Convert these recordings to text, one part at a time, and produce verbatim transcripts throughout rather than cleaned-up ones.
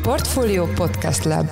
Portfolio Podcast Lab.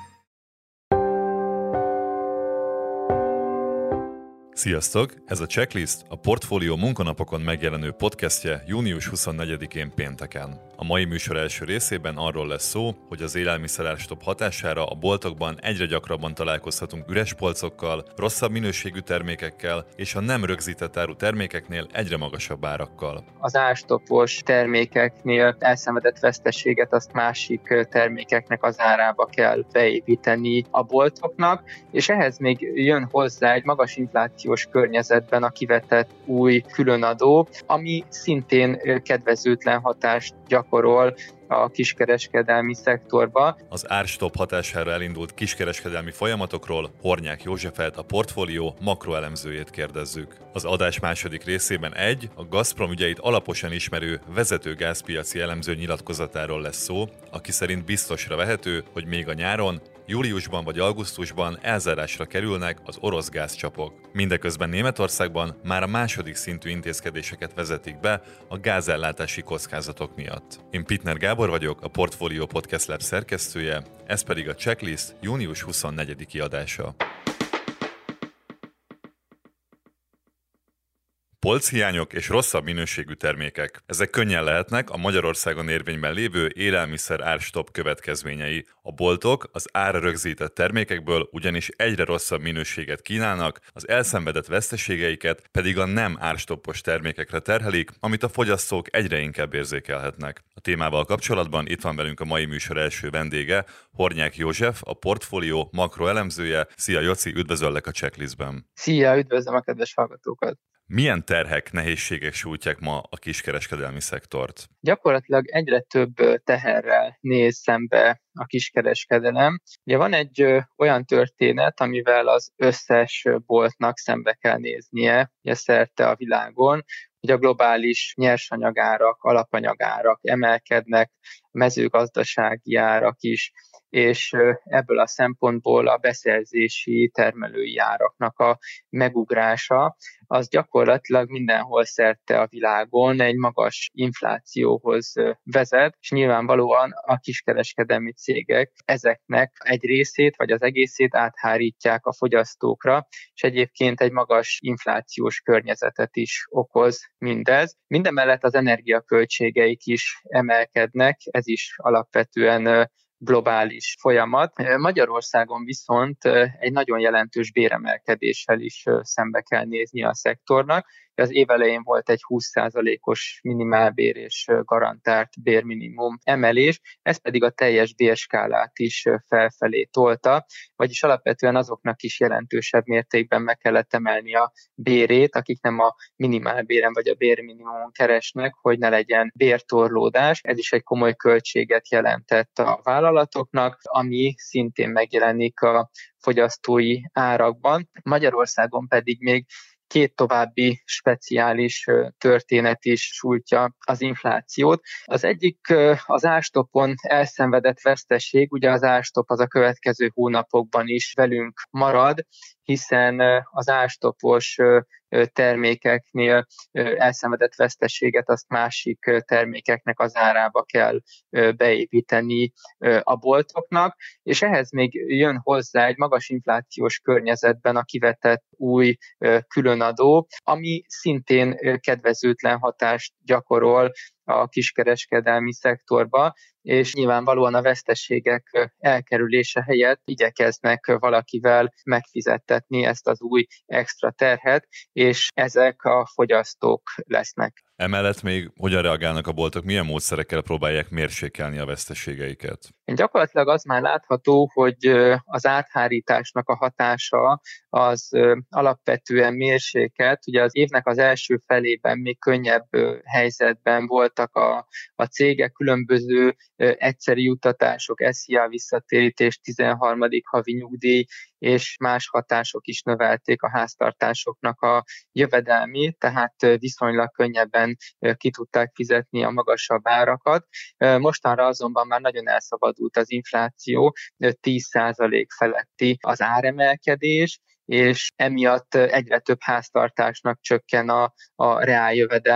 Sziasztok! Ez a Checklist a Portfolio munkanapokon megjelenő podcastje június huszonnegyedikén pénteken. A mai műsor első részében arról lesz szó, hogy az élelmiszerárstop hatására a boltokban egyre gyakrabban találkozhatunk üres polcokkal, rosszabb minőségű termékekkel és a nem rögzített áru termékeknél egyre magasabb árakkal. Az árstopos termékeknél elszenvedett veszteséget azt másik termékeknek az árába kell beépíteni a boltoknak, és ehhez még jön hozzá egy magas inflációs környezetben a kivetett új különadó, ami szintén kedvezőtlen hatást gyakorol a kiskereskedelmi szektorba. Az árstop hatására elindult kiskereskedelmi folyamatokról Hornyák Józsefet, a Portfolio makroelemzőjét kérdezzük. Az adás második részében egy, a Gazprom ügyeit alaposan ismerő vezető gázpiaci elemző nyilatkozatáról lesz szó, aki szerint biztosra vehető, hogy még a nyáron, júliusban vagy augusztusban elzárásra kerülnek az orosz gázcsapok. Mindeközben Németországban már a második szintű intézkedéseket vezetik be a gázellátási kockázatok miatt. Én Pittner Gábor vagyok, a Portfolio Podcast Lab szerkesztője, ez pedig a Checklist június huszonnegyediki adása. Polchiányok és rosszabb minőségű termékek. Ezek könnyen lehetnek a Magyarországon érvényben lévő élelmiszer árstop következményei. A boltok az ára rögzített termékekből ugyanis egyre rosszabb minőséget kínálnak, az elszenvedett veszteségeiket pedig a nem árstoppos termékekre terhelik, amit a fogyasztók egyre inkább érzékelhetnek. A témával kapcsolatban itt van velünk a mai műsor első vendége, Hornyák József, a Portfolio makroelemzője. Szia Joci, üdvözöllek a Checklistben. Szia, üdvözlöm a kedves hallgatókat! Milyen terhek, nehézségek sújtják ma a kiskereskedelmi szektort? Gyakorlatilag egyre több teherrel néz szembe a kiskereskedelem. Ugye van egy ö, olyan történet, amivel az összes boltnak szembe kell néznie, ugye szerte a világon, hogy a globális nyersanyagárak, alapanyagárak emelkednek, mezőgazdasági árak is, és ebből a szempontból a beszerzési termelői áraknak a megugrása, az gyakorlatilag mindenhol szerte a világon egy magas inflációhoz vezet, és nyilvánvalóan a kiskereskedelmi cégek ezeknek egy részét, vagy az egészét áthárítják a fogyasztókra, és egyébként egy magas inflációs környezetet is okoz mindez. Mindemellett az energiaköltségeik is emelkednek, ez is alapvetően globális folyamat. Magyarországon viszont egy nagyon jelentős béremelkedéssel is szembe kell nézni a szektornak. Az év elején volt egy húsz százalékos minimálbér és garantált bérminimum emelés, ez pedig a teljes bérskálát is felfelé tolta, vagyis alapvetően azoknak is jelentősebb mértékben meg kellett emelni a bérét, akik nem a minimálbéren vagy a bérminimumon keresnek, hogy ne legyen bértorlódás. Ez is egy komoly költséget jelentett a vállalatoknak, ami szintén megjelenik a fogyasztói árakban. Magyarországon pedig még két további speciális történet is sújtja az inflációt. Az egyik az árstopon elszenvedett veszteség, ugye az árstop az a következő hónapokban is velünk marad, hiszen az árstopos termékeknél elszenvedett veszteséget azt másik termékeknek az árába kell beépíteni a boltoknak, és ehhez még jön hozzá egy magas inflációs környezetben a kivetett új különadó, ami szintén kedvezőtlen hatást gyakorol a kiskereskedelmi szektorba, és nyilvánvalóan a veszteségek elkerülése helyett igyekeznek valakivel megfizettetni ezt az új extra terhet, és ezek a fogyasztók lesznek. Emellett még hogyan reagálnak a boltok, milyen módszerekkel próbálják mérsékelni a veszteségeiket? Gyakorlatilag az már látható, hogy az áthárításnak a hatása az alapvetően mérsékelt. Ugye az évnek az első felében még könnyebb helyzetben voltak a, a cégek, különböző egyszeri juttatások, es zé á visszatérítés, tizenharmadik havi nyugdíj és más hatások is növelték a háztartásoknak a jövedelmét, tehát viszonylag könnyebben ki tudták fizetni a magasabb árakat. Mostanra azonban már nagyon elszabadult az infláció, tíz százalék feletti az áremelkedés, és emiatt egyre több háztartásnak csökken a, a reáljövedelme,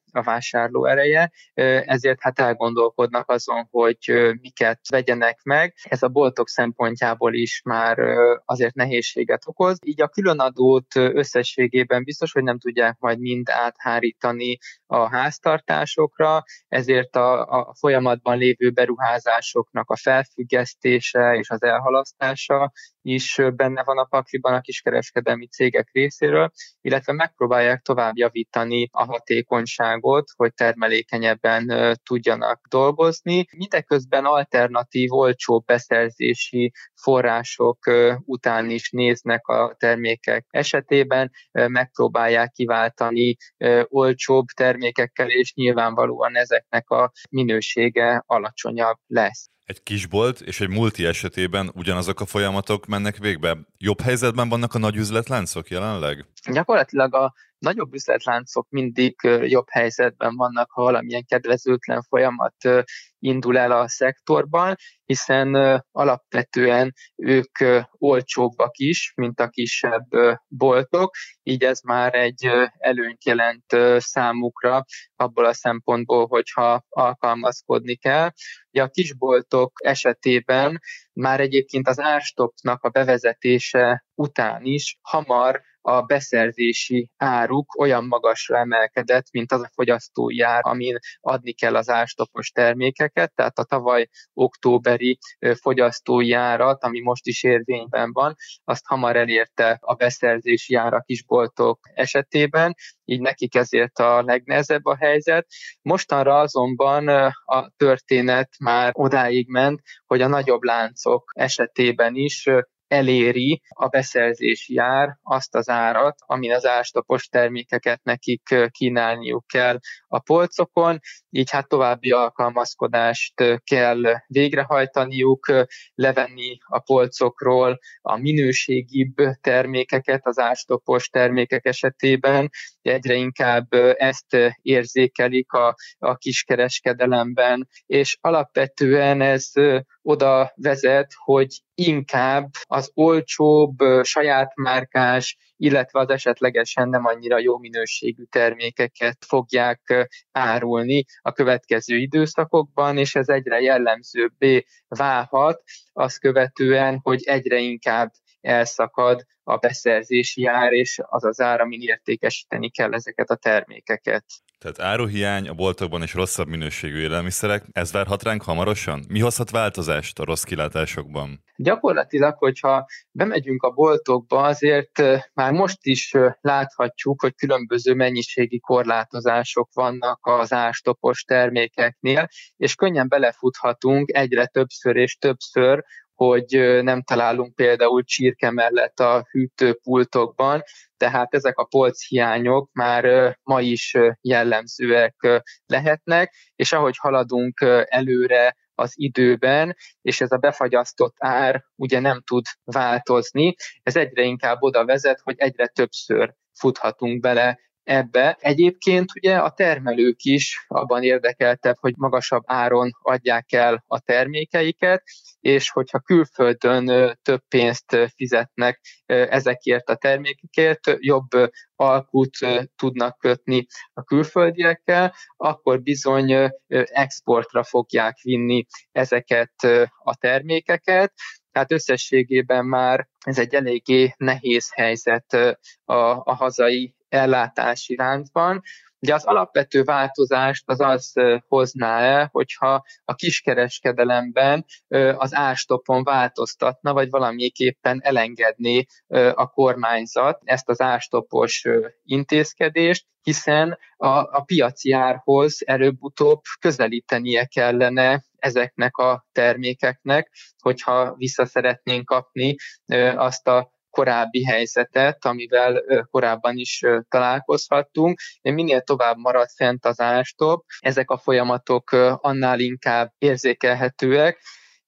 a vásárló ereje, ezért hát elgondolkodnak azon, hogy miket vegyenek meg. Ez a boltok szempontjából is már azért nehézséget okoz. Így a különadót összességében biztos, hogy nem tudják majd mind áthárítani a háztartásokra, ezért a, a folyamatban lévő beruházásoknak a felfüggesztése és az elhalasztása is benne van a pakliban a kiskereskedelmi cégek részéről, illetve megpróbálják tovább javítani a hatékonyságot, hogy termelékenyebben tudjanak dolgozni. Mindeközben alternatív, olcsóbb beszerzési források után is néznek a termékek esetében, megpróbálják kiváltani olcsóbb termékekkel, és nyilvánvalóan ezeknek a minősége alacsonyabb lesz. Egy kisbolt és egy multi esetében ugyanazok a folyamatok mennek végbe. Jobb helyzetben vannak a nagy üzletláncok jelenleg? Gyakorlatilag a nagyobb üzletláncok mindig jobb helyzetben vannak, ha valamilyen kedvezőtlen folyamat indul el a szektorban, hiszen alapvetően ők olcsóbbak is, mint a kisebb boltok, így ez már egy előnyt jelent számukra abból a szempontból, hogyha alkalmazkodni kell. Ugye a kisboltok esetében már egyébként az árstoppnak a bevezetése után is hamar a beszerzési áruk olyan magasra emelkedett, mint az a fogyasztói ár, amin adni kell az árstoppos termékeket, tehát a tavaly októberi fogyasztói árat, ami most is érvényben van, azt hamar elérte a beszerzési ár a kisboltok esetében, így nekik ezért a legnehezebb a helyzet. Mostanra azonban a történet már odáig ment, hogy a nagyobb láncok esetében is eléri a beszerzési ár azt az árat, amin az árstoppos termékeket nekik kínálniuk kell a polcokon, így hát további alkalmazkodást kell végrehajtaniuk, levenni a polcokról a minőségibb termékeket az árstoppos termékek esetében. Egyre inkább ezt érzékelik a, a kiskereskedelemben, és alapvetően ez oda vezet, hogy inkább az olcsóbb, saját márkás, illetve az esetlegesen nem annyira jó minőségű termékeket fogják árulni a következő időszakokban, és ez egyre jellemzőbbé válhat, azt követően, hogy egyre inkább elszakad a beszerzési ár, és az az ár, amin értékesíteni kell ezeket a termékeket. Tehát áruhiány a boltokban és rosszabb minőségű élelmiszerek, ez várhat ránk hamarosan? Mi hozhat változást a rossz kilátásokban? Gyakorlatilag, hogyha bemegyünk a boltokba, azért már most is láthatjuk, hogy különböző mennyiségi korlátozások vannak az árstoppos termékeknél, és könnyen belefuthatunk egyre többször és többször, hogy nem találunk például csirke mellett a hűtőpultokban, tehát ezek a polchiányok már ma is jellemzőek lehetnek, és ahogy haladunk előre az időben, és ez a befagyasztott ár ugye nem tud változni, ez egyre inkább oda vezet, hogy egyre többször futhatunk bele ebbe. Egyébként ugye a termelők is abban érdekeltebb, hogy magasabb áron adják el a termékeiket, és hogyha külföldön több pénzt fizetnek ezekért a termékekért, jobb alkut tudnak kötni a külföldiekkel, akkor bizony exportra fogják vinni ezeket a termékeket. Tehát összességében már ez egy eléggé nehéz helyzet a, a hazai ellátási láncban. Ugye az alapvető változást az az hozná el, hogyha a kiskereskedelemben az árstoppon változtatna, vagy valamiképpen elengedné a kormányzat ezt az árstoppos intézkedést, hiszen a, a piaci árhoz előbb-utóbb közelítenie kellene ezeknek a termékeknek, hogyha vissza szeretnénk kapni azt a korábbi helyzetet, amivel korábban is találkozhattunk. Minél tovább marad fent az árstopp, ezek a folyamatok annál inkább érzékelhetőek,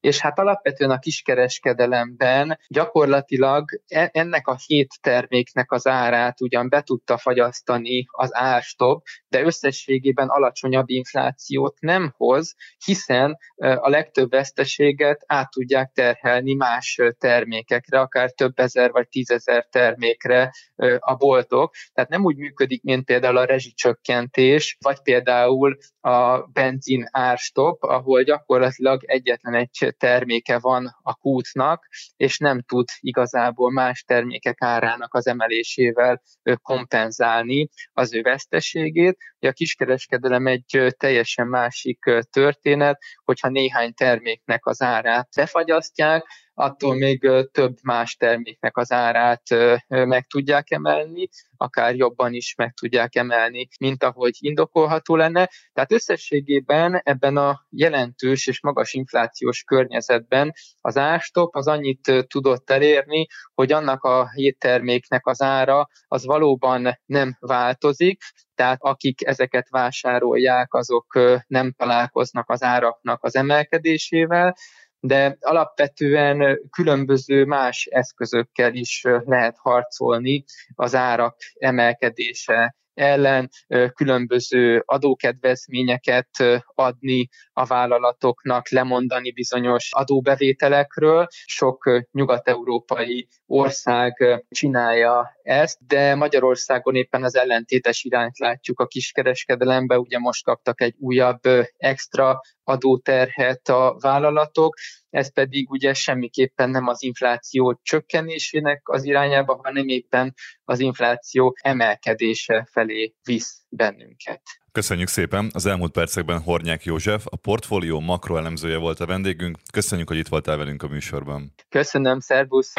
És hát alapvetően a kiskereskedelemben gyakorlatilag ennek a hét terméknek az árát ugyan be tudta fagyasztani az árstop, de összességében alacsonyabb inflációt nem hoz, hiszen a legtöbb veszteséget át tudják terhelni más termékekre, akár több ezer vagy tízezer termékre a boltok. Tehát nem úgy működik, mint például a rezsicsökkentés, vagy például a benzin árstop, ahol gyakorlatilag egyetlen egy terméke van a kútnak, és nem tud igazából más termékek árának az emelésével kompenzálni az ő veszteségét. A kiskereskedelem egy teljesen másik történet, hogyha néhány terméknek az árát befagyasztják, attól még több más terméknek az árát meg tudják emelni, akár jobban is meg tudják emelni, mint ahogy indokolható lenne. Tehát összességében ebben a jelentős és magas inflációs környezetben az árstop az annyit tudott elérni, hogy annak a hét terméknek az ára az valóban nem változik, tehát akik ezeket vásárolják, azok nem találkoznak az áraknak az emelkedésével, de alapvetően különböző más eszközökkel is lehet harcolni az árak emelkedése ellen, különböző adókedvezményeket adni a vállalatoknak, lemondani bizonyos adóbevételekről. Sok nyugat-európai ország csinálja ezt, de Magyarországon éppen az ellentétes irányt látjuk a kiskereskedelemben. Ugye most kaptak egy újabb extra adóterhet a vállalatok, ez pedig ugye semmiképpen nem az infláció csökkenésének az irányába, hanem éppen az infláció emelkedése felé visz bennünket. Köszönjük szépen! Az elmúlt percekben Hornyák József, a Portfolio makroelemzője volt a vendégünk. Köszönjük, hogy itt voltál velünk a műsorban. Köszönöm, szervusz!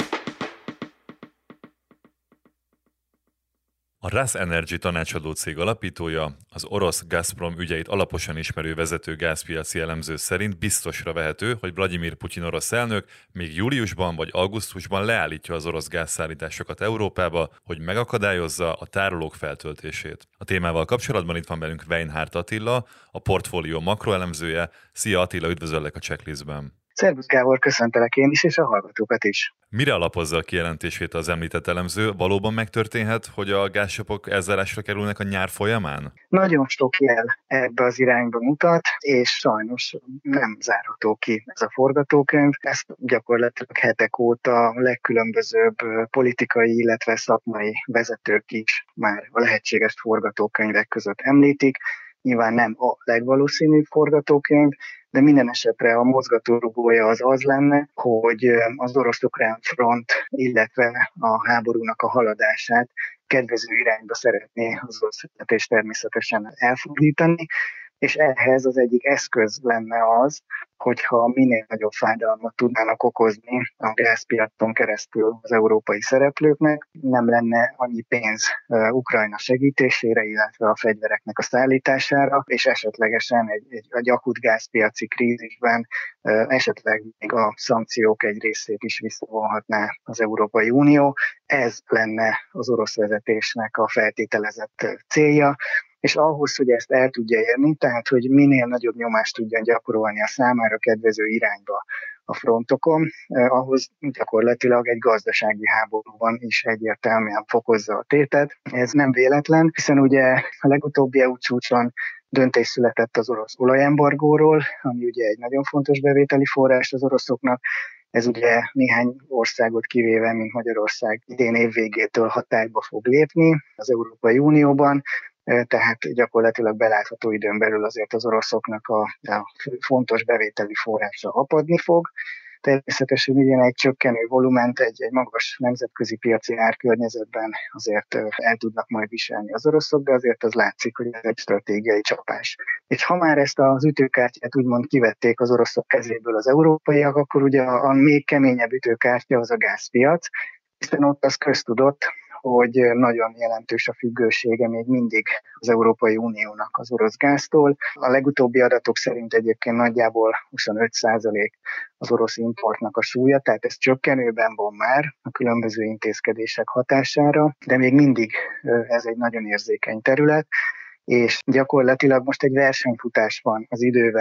A Ras Energy tanácsadó cég alapítója, az orosz Gazprom ügyeit alaposan ismerő vezető gázpiaci elemző szerint biztosra vehető, hogy Vlagyimir Putyin orosz elnök még júliusban vagy augusztusban leállítja az orosz gázszállításokat Európába, hogy megakadályozza a tárolók feltöltését. A témával kapcsolatban itt van velünk Weinhardt Attila, a Portfolio makroelemzője. Szia Attila, üdvözöllek a Checklistben! Szervusz Gábor, köszöntelek én is, és a hallgatókat is. Mire alapozza a kijelentését az említett elemző? Valóban megtörténhet, hogy a gázcsapok elzárásra kerülnek a nyár folyamán? Nagyon sok jel ebbe az irányba mutat, és sajnos nem zárható ki ez a forgatókönyv. Ezt gyakorlatilag hetek óta a legkülönbözőbb politikai, illetve szakmai vezetők is már a lehetséges forgatókönyvek között említik. Nyilván nem a legvalószínűbb forgatókönyv, de minden esetre a mozgatórugója az az lenne, hogy az orosz-ukrán front, illetve a háborúnak a haladását kedvező irányba szeretné az orosz vezetés természetesen elfordítani, és ehhez az egyik eszköz lenne az, hogyha minél nagyobb fájdalmat tudnának okozni a gázpiacon keresztül az európai szereplőknek, nem lenne annyi pénz Ukrajna segítésére, illetve a fegyvereknek a szállítására, és esetlegesen egy, egy, egy akut gázpiaci krízisben esetleg még a szankciók egy részét is visszavonhatná az Európai Unió. Ez lenne az orosz vezetésnek a feltételezett célja, és ahhoz, hogy ezt el tudja érni, tehát hogy minél nagyobb nyomást tudjon gyakorolni a számára kedvező irányba a frontokon, eh, ahhoz gyakorlatilag egy gazdasági háborúban is egyértelműen fokozza a tétet. Ez nem véletlen, hiszen ugye a legutóbbi é u csúcson döntés született az orosz olajembargóról, ami ugye egy nagyon fontos bevételi forrás az oroszoknak. Ez ugye néhány országot kivéve, mint Magyarország idén év végétől hatályba fog lépni az Európai Unióban, tehát gyakorlatilag belátható időn belül azért az oroszoknak a, a fontos bevételi forrása apadni fog. Természetesen ilyen egy csökkenő volument egy, egy magas nemzetközi piaci árkörnyezetben azért el tudnak majd viselni az oroszok, de azért az látszik, hogy ez egy stratégiai csapás. És ha már ezt az ütőkártyát úgymond kivették az oroszok kezéből az európaiak, akkor ugye a, a még keményebb ütőkártya az a gázpiac, hiszen ott az köztudott, hogy nagyon jelentős a függősége még mindig az Európai Uniónak az orosz gáztól. A legutóbbi adatok szerint egyébként nagyjából huszonöt százalék az orosz importnak a súlya, tehát ez csökkenőben van már a különböző intézkedések hatására, de még mindig ez egy nagyon érzékeny terület, és gyakorlatilag most egy versenyfutás van az idővel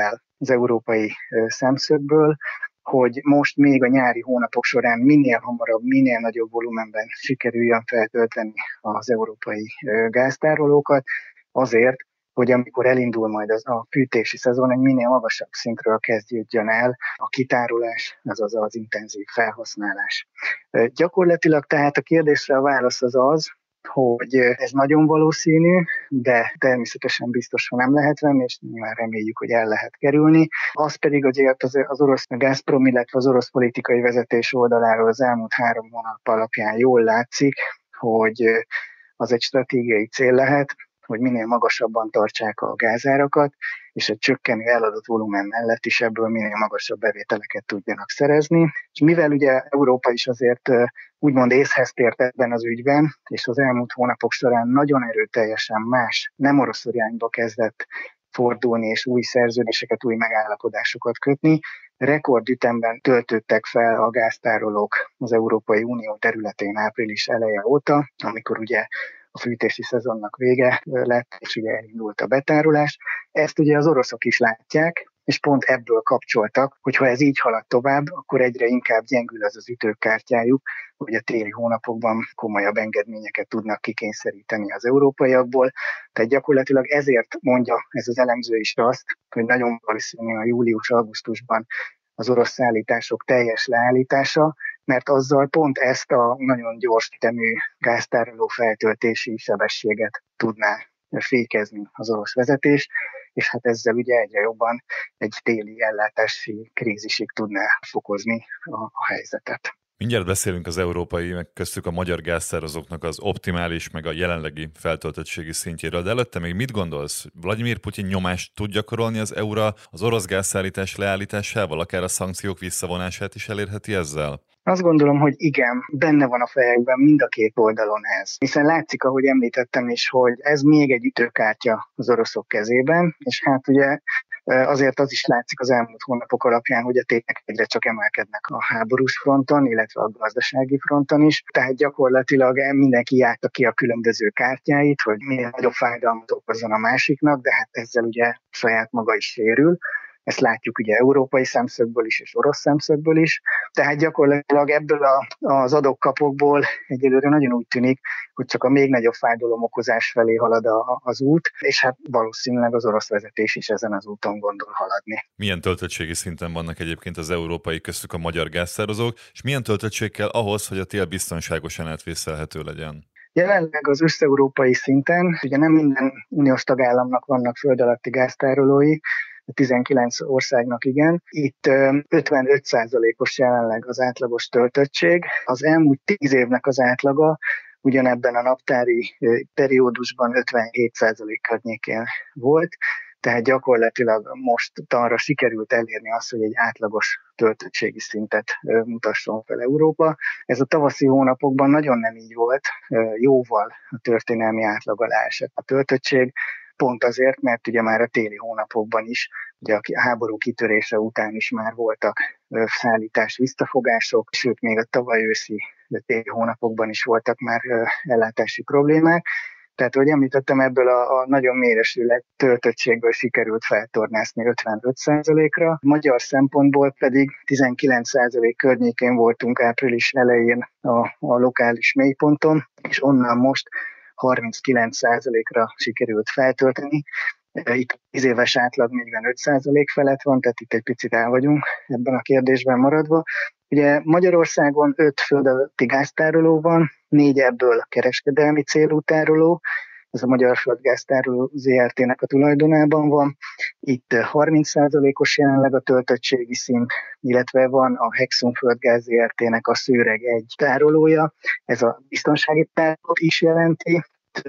az európai szemszögből, hogy most még a nyári hónapok során minél hamarabb, minél nagyobb volumenben sikerüljön feltölteni az európai gáztárolókat, azért, hogy amikor elindul majd az a fűtési szezon, egy minél magasabb szintről kezdődjön el a kitárolás, azaz az intenzív felhasználás. Gyakorlatilag tehát a kérdésre a válasz az az, hogy ez nagyon valószínű, de természetesen biztos, ha nem lehet venni, és nyilván reméljük, hogy el lehet kerülni. Az pedig azért az, az orosz Gazprom, illetve az orosz politikai vezetés oldaláról az elmúlt három hónap alapján jól látszik, hogy az egy stratégiai cél lehet, hogy minél magasabban tartsák a gázárakat, és egy csökkenő eladott volumen mellett is ebből minél magasabb bevételeket tudjanak szerezni. És mivel ugye Európa is azért úgymond észhez tért ebben az ügyben, és az elmúlt hónapok során nagyon erőteljesen más, nem orosz irányba kezdett fordulni, és új szerződéseket, új megállapodásokat kötni, rekordütemben töltöttek fel a gáztárolók az Európai Unió területén április eleje óta, amikor ugye a fűtési szezonnak vége lett, és ugye elindult a betárolás. Ezt ugye az oroszok is látják, és pont ebből kapcsoltak, hogy ha ez így halad tovább, akkor egyre inkább gyengül az az ütőkártyájuk, hogy a téli hónapokban komolyabb engedményeket tudnak kikényszeríteni az európaiakból. Tehát gyakorlatilag ezért mondja ez az elemző is azt, hogy nagyon valószínű a július-augusztusban az orosz szállítások teljes leállítása, mert azzal pont ezt a nagyon gyors ütemű gáztároló feltöltési sebességet tudná fékezni az orosz vezetés, és hát ezzel ugye egyre jobban egy téli ellátási krízisig tudná fokozni a, a helyzetet. Mindjárt beszélünk az európai, meg köztük a magyar gáztározóknak az optimális, meg a jelenlegi feltöltöttségi szintjéről, de előtte még mit gondolsz? Vladimir Putyin nyomást tud gyakorolni az é u-ra az orosz gázszállítás leállításával, akár a szankciók visszavonását is elérheti ezzel? Azt gondolom, hogy igen, benne van a fejekben mind a két oldalon ez. Hiszen látszik, ahogy említettem is, hogy ez még egy ütőkártya az oroszok kezében, és hát ugye azért az is látszik az elmúlt hónapok alapján, hogy a tétek egyre csak emelkednek a háborús fronton, illetve a gazdasági fronton is. Tehát gyakorlatilag mindenki járta ki a különböző kártyáit, hogy minél nagyobb fájdalmat okozzon a másiknak, de hát ezzel ugye saját maga is sérül. Ezt látjuk ugye európai szemszögből is, és orosz szemszögből is. Tehát gyakorlatilag ebből a, az adok-kapokból egyelőre nagyon úgy tűnik, hogy csak a még nagyobb fájdalomokozás felé halad a, az út, és hát valószínűleg az orosz vezetés is ezen az úton gondol haladni. Milyen töltöttségi szinten vannak egyébként az európai, köztük a magyar gáztározók, és milyen töltöttség kell ahhoz, hogy a tél biztonságosan átvészelhető legyen? Jelenleg az összeurópai szinten, ugye nem minden uniós tagállamnak vannak föld alatti gáztárolói, tizenkilenc országnak igen. Itt ötvenöt százalékos jelenleg az átlagos töltöttség. Az elmúlt tíz évnek az átlaga ugyanebben a naptári periódusban ötvenhét százalék környékén volt, tehát gyakorlatilag most arra sikerült elérni azt, hogy egy átlagos töltöttségi szintet mutasson fel Európa. Ez a tavaszi hónapokban nagyon nem így volt, jóval a történelmi átlag alá esett a töltöttség, pont azért, mert ugye már a téli hónapokban is, ugye a háború kitörése után is már voltak szállítás visszafogások, sőt még a tavaly őszi téli hónapokban is voltak már ellátási problémák. Tehát, ahogy említettem, ebből a, a nagyon méresült töltöttségből sikerült feltornászni ötvenöt százalékra. Magyar szempontból pedig tizenkilenc százalék környékén voltunk április elején a, a lokális mélyponton, és onnan most harminckilenc százalékra sikerült feltölteni. Itt tíz éves átlag negyvenöt százalék felett van, tehát itt egy picit el vagyunk ebben a kérdésben maradva. Ugye Magyarországon öt föld alatti gáztároló van, négy ebből kereskedelmi célú tároló, ez a Magyar Földgáztároló zé er té-nek a tulajdonában van. Itt harminc százalékos jelenleg a töltöttségi szint, illetve van a Hexum Földgáz zé er té-nek a Szőreg egy tárolója, ez a biztonsági tárolót is jelenti,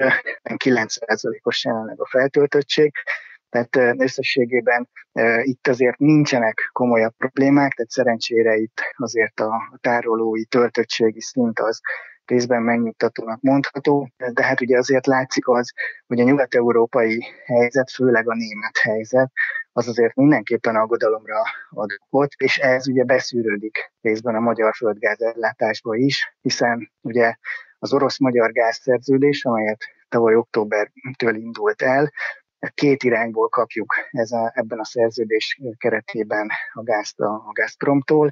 kilenc százalékos jelenleg a feltöltöttség, tehát összességében itt azért nincsenek komolyabb problémák, tehát szerencsére itt azért a tárolói töltöttségi szint az részben megnyugtatónak mondható, de hát ugye azért látszik az, hogy a nyugat-európai helyzet, főleg a német helyzet, az azért mindenképpen aggodalomra ad okot, és ez ugye beszűrődik részben a magyar földgázellátásba is, hiszen ugye az orosz-magyar gázszerződés, amelyet tavaly októbertől indult el, két irányból kapjuk ez a, ebben a szerződés keretében a gázt a, a Gazpromtól.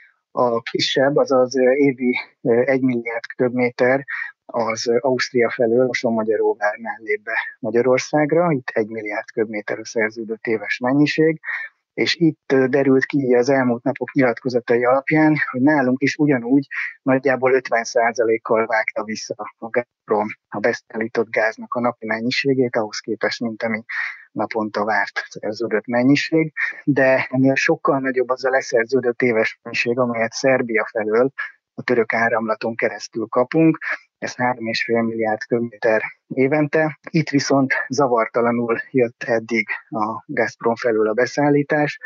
A kisebb, azaz évi egy milliárd köbméter az Ausztria felől Mosonmagyaróvárnál lép be Magyarországra, itt egy milliárd köbméter a szerződött éves mennyiség, és itt derült ki az elmúlt napok nyilatkozatai alapján, hogy nálunk is ugyanúgy nagyjából ötven százalékkal vágta vissza a Gazprom a beszállított gáznak a napi mennyiségét, ahhoz képest, mint ami naponta várt szerződött mennyiség, de ennél sokkal nagyobb az a leszerződött éves mennyiség, amelyet Szerbia felől a török áramlaton keresztül kapunk, ez három egész öt milliárd köbméter évente. Itt viszont zavartalanul jött eddig a Gazprom felől a beszállítás,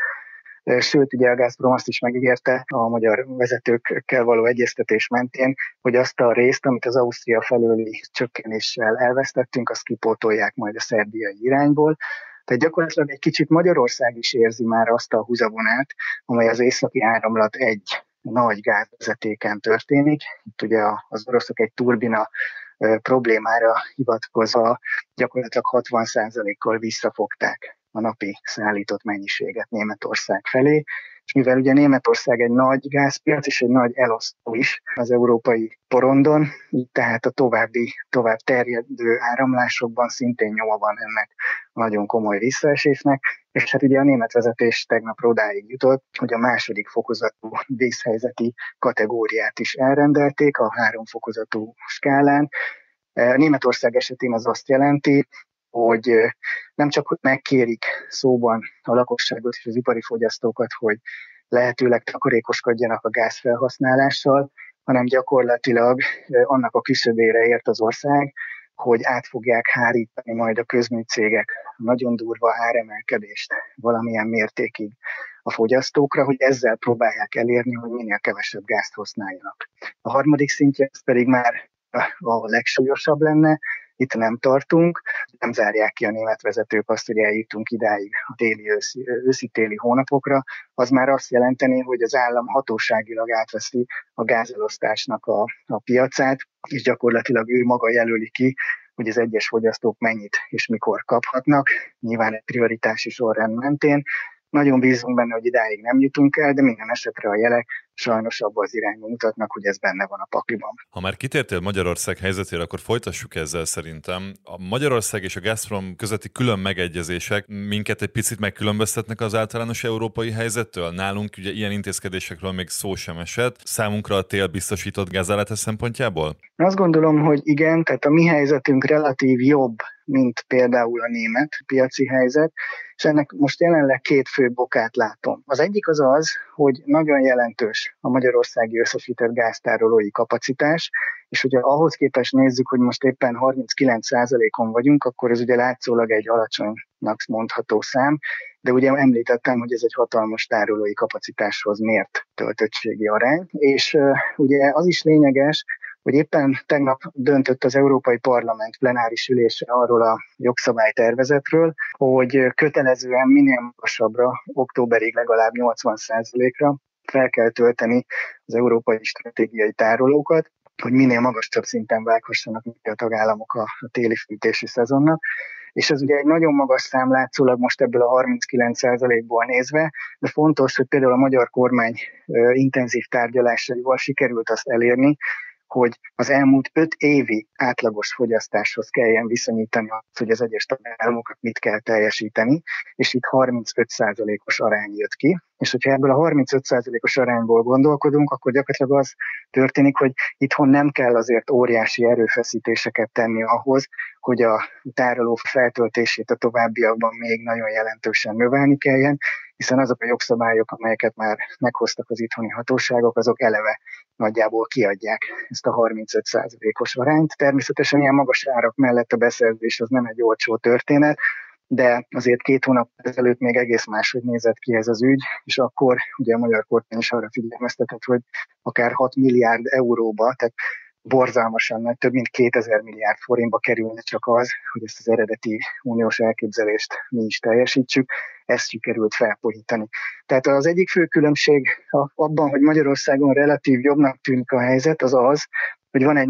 sőt, ugye a Gazprom azt is megígérte a magyar vezetőkkel való egyeztetés mentén, hogy azt a részt, amit az Ausztria felőli csökkenéssel elvesztettünk, azt kipótolják majd a szerbiai irányból. Tehát gyakorlatilag egy kicsit Magyarország is érzi már azt a húzavonát, amely az északi áramlat egy nagy gázvezetéken történik. Itt ugye az oroszok egy turbina problémára hivatkozva gyakorlatilag hatvan százalékkal visszafogták a napi szállított mennyiséget Németország felé, és mivel ugye Németország egy nagy gázpiac és egy nagy elosztó is az európai porondon, így tehát a további, tovább terjedő áramlásokban szintén nyoma van ennek a nagyon komoly visszaesésnek, és hát ugye a német vezetés tegnap odáig jutott, hogy a második fokozatú vészhelyzeti kategóriát is elrendelték a három fokozatú skálán. Németország esetén az azt jelenti, hogy nem csak hogy megkérik szóban a lakosságot és az ipari fogyasztókat, hogy lehetőleg takarékoskodjanak a gázfelhasználással, hanem gyakorlatilag annak a küszöbére ért az ország, hogy át fogják hárítani majd a közműcégek a nagyon durva áremelkedést valamilyen mértékig a fogyasztókra, hogy ezzel próbálják elérni, hogy minél kevesebb gázt használjanak. A harmadik szintje ez pedig már a legsúlyosabb lenne, itt nem tartunk, nem zárják ki a német vezetők azt, hogy eljutunk idáig a téli, őszi, őszi-téli hónapokra, az már azt jelenteni, hogy az állam hatóságilag átveszi a gázelosztásnak a, a piacát, és gyakorlatilag ő maga jelöli ki, hogy az egyes fogyasztók mennyit és mikor kaphatnak, nyilván egy prioritási sorrend mentén. Nagyon bízunk benne, hogy idáig nem jutunk el, de minden esetre a jelek sajnos abba az irányba mutatnak, hogy ez benne van a pakliban. Ha már kitértél Magyarország helyzetére, akkor folytassuk ezzel szerintem. A Magyarország és a Gazprom közötti külön megegyezések minket egy picit megkülönböztetnek az általános európai helyzettől. Nálunk ugye ilyen intézkedésekről még szó sem esett. Számunkra a tél biztosított gázellátás szempontjából? Azt gondolom, hogy igen, tehát a mi helyzetünk relatív jobb, mint például a német piaci helyzet, és ennek most jelenleg két fő okát látom. Az egyik az az, hogy nagyon jelentős a magyarországi összesített gáztárolói kapacitás, és hogyha ahhoz képest nézzük, hogy most éppen harminckilenc százalékon vagyunk, akkor ez ugye látszólag egy alacsonynak mondható szám, de ugye említettem, hogy ez egy hatalmas tárolói kapacitáshoz mért töltöttségi arány, és uh, ugye az is lényeges, hogy éppen tegnap döntött az Európai Parlament plenáris ülése arról a jogszabálytervezetről, hogy kötelezően minél magasabbra, októberig legalább nyolcvan százalékra fel kell tölteni az európai stratégiai tárolókat, hogy minél magasabb szinten vághassanak a tagállamok a, a téli fűtési szezonnak. És ez ugye egy nagyon magas szám látszólag most ebből a harminckilenc százalékból nézve, de fontos, hogy például a magyar kormány ö, intenzív tárgyalásaival sikerült azt elérni, hogy az elmúlt öt évi átlagos fogyasztáshoz kelljen viszonyítani azt, hogy az egyes tagállamokat mit kell teljesíteni, és itt harmincöt százalékos arány jött ki. És hogyha ebből a harmincöt százalékos arányból gondolkodunk, akkor gyakorlatilag az történik, hogy itthon nem kell azért óriási erőfeszítéseket tenni ahhoz, hogy a tároló feltöltését a továbbiakban még nagyon jelentősen növelni kelljen, hiszen azok a jogszabályok, amelyeket már meghoztak az itthoni hatóságok, azok eleve nagyjából kiadják ezt a harmincöt százalékos arányt. Természetesen ilyen magas árak mellett a beszerzés az nem egy olcsó történet, de azért két hónap ezelőtt még egész máshogy nézett ki ez az ügy, és akkor ugye a magyar kormány is arra figyelmeztetett, hogy akár hat milliárd euróba, tehát borzalmasan nagy, több mint kétezer milliárd forintba kerülne csak az, hogy ezt az eredeti uniós elképzelést mi is teljesítsük, ezt sikerült felpuhítani. Tehát az egyik fő különbség abban, hogy Magyarországon relatív jobbnak tűnik a helyzet, az az, hogy van egy nagy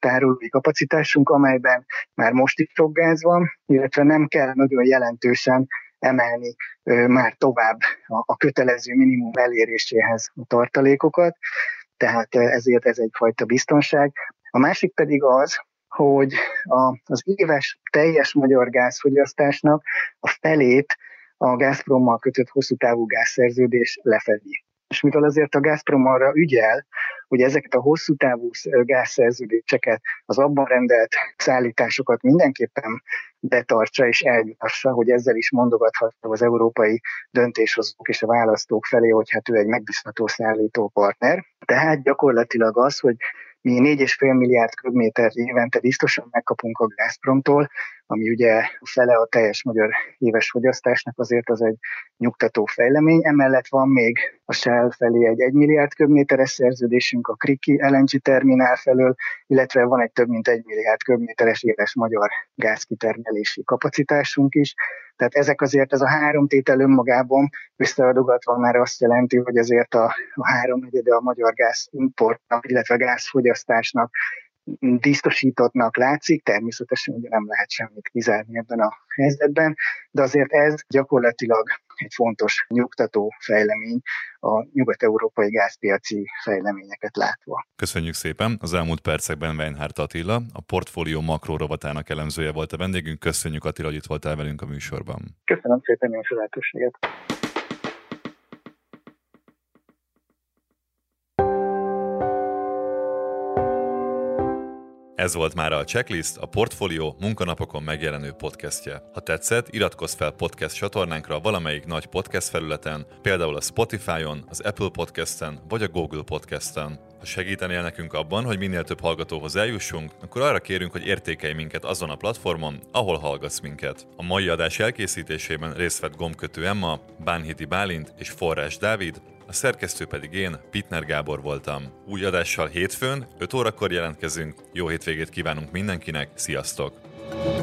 tárolói kapacitásunk, amelyben már most is sok gáz van, illetve nem kell nagyon jelentősen emelni ö, már tovább a, a kötelező minimum eléréséhez a tartalékokat, tehát ezért ez egyfajta biztonság. A másik pedig az, hogy a, az éves teljes magyar gázfogyasztásnak a felét a Gazprommal kötött hosszú távú gázszerződés lefedi. És mivel azért a Gazprom arra ügyel, hogy ezeket a hosszú távú gázszerződéseket, az abban rendelt szállításokat mindenképpen betartsa és eljutassa, hogy ezzel is mondogathatja az európai döntéshozók és a választók felé, hogy hát ő egy megbízható szállító partner. Tehát gyakorlatilag az, hogy mi négy egész öt milliárd köbméter évente biztosan megkapunk a Gazpromtól, ami ugye a fele a teljes magyar éves fogyasztásnak, azért az egy nyugtató fejlemény. Emellett van még a Shell felé egy egy milliárd köbméteres szerződésünk a Kriki el en gé terminál felől, illetve van egy több mint egy milliárd köbméteres éves magyar gázkitermelési kapacitásunk is. Tehát ezek azért, ez a három tétel önmagában összeadogatva már azt jelenti, hogy azért a, a háromnegyede a magyar gázimportnak, illetve gázfogyasztásnak biztosítottnak látszik, természetesen ugye nem lehet semmit kizárni ebben a helyzetben, de azért ez gyakorlatilag egy fontos nyugtató fejlemény a nyugat-európai gázpiaci fejleményeket látva. Köszönjük szépen! Az elmúlt percekben Weinhardt Attila, a Portfólió makro rovatának elemzője volt a vendégünk. Köszönjük, Attila, hogy itt voltál velünk a műsorban. Köszönöm szépen én a lehetőséget! Ez volt már a Checklist, a Portfólió munkanapokon megjelenő podcastje. Ha tetszett, iratkozz fel podcast csatornánkra valamelyik nagy podcast felületen, például a Spotify-on, az Apple Podcasten vagy a Google Podcasten. Ha segítenél nekünk abban, hogy minél több hallgatóhoz eljussunk, akkor arra kérünk, hogy értékelj minket azon a platformon, ahol hallgatsz minket. A mai adás elkészítésében részt vett Gombkötő Emma, Bánhidi Bálint és Forrás Dávid, a szerkesztő pedig én, Pittner Gábor voltam. Új adással hétfőn, öt órakor jelentkezünk, jó hétvégét kívánunk mindenkinek, sziasztok!